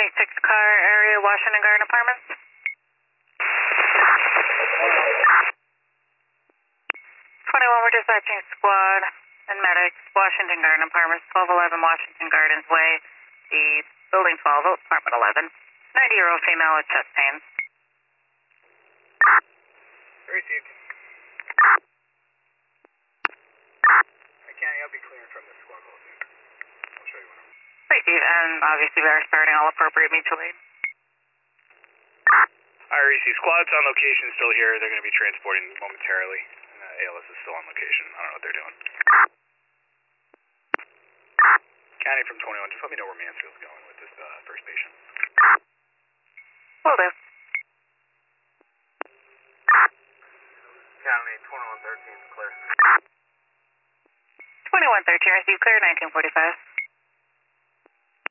car area, Washington Garden Apartments. 21, we're dispatching squad and medics, Washington Garden Apartments, 1211 Washington Gardens Way, the building 12, apartment 11. 90-year-old female with chest pains. Received. County, I'll be clearing from the squad goal soon. I'll show you when I'm... Receive, and obviously we are starting all appropriate mutual aid. Alright, receive. Squad's on location, still here. They're going to be transporting momentarily. ALS is still on location. I don't know what they're doing. County from 21, just let me know where Mansfield's going with this first patient. Will do. County 2113 is clear. 2113, receive clear, 1945.